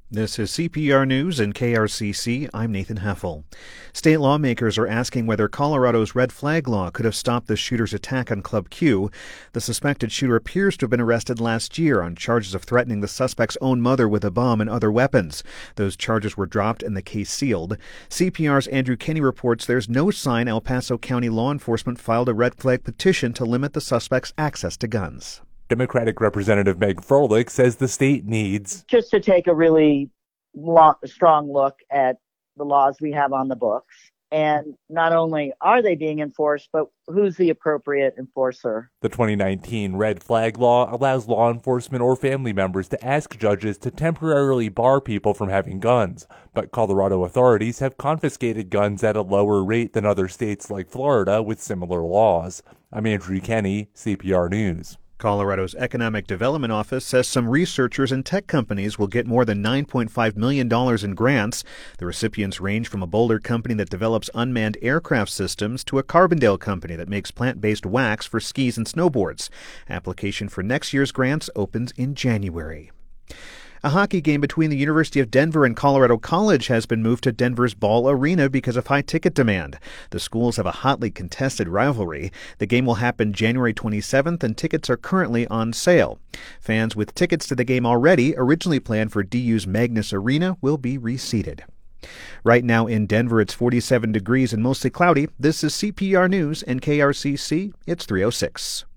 This is CPR News and KRCC. I'm Nathan Heffel. State lawmakers are asking whether Colorado's red flag law could have stopped the shooter's attack on Club Q. The suspected shooter appears to have been arrested last year on charges of threatening the suspect's own mother with a bomb and other weapons. Those charges were dropped and the case sealed. CPR's Andrew Kinney reports there's no sign El Paso County law enforcement filed a red flag petition to limit the suspect's access to guns. Democratic Representative Meg Froelich says the state needs just to take a really strong look at the laws we have on the books. And not only are they being enforced, but who's the appropriate enforcer? The 2019 red flag law allows law enforcement or family members to ask judges to temporarily bar people from having guns. But Colorado authorities have confiscated guns at a lower rate than other states like Florida with similar laws. I'm Andrew Kinney, CPR News. Colorado's Economic Development Office says some researchers and tech companies will get more than $9.5 million in grants. The recipients range from a Boulder company that develops unmanned aircraft systems to a Carbondale company that makes plant-based wax for skis and snowboards. Application for next year's grants opens in January. A hockey game between the University of Denver and Colorado College has been moved to Denver's Ball Arena because of high ticket demand. The schools have a hotly contested rivalry. The game will happen January 27th, and tickets are currently on sale. Fans with tickets to the game already, originally planned for DU's Magnus Arena, will be reseated. Right now in Denver, it's 47 degrees and mostly cloudy. This is CPR News and KRCC. It's 3:06.